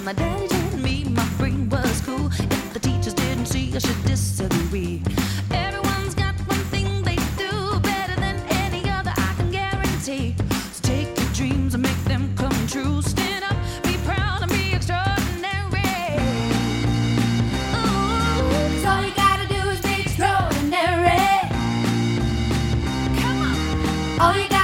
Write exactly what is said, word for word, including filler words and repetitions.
My daddy told me my brain was cool. If the teachers didn't see, I should disagree. Everyone's got one thing they do better than any other, I can guarantee. So take your dreams and make them come true. Stand up, be proud, and be extraordinary. Ooh, 'cause all you gotta do is be extraordinary. Come on. All you gotta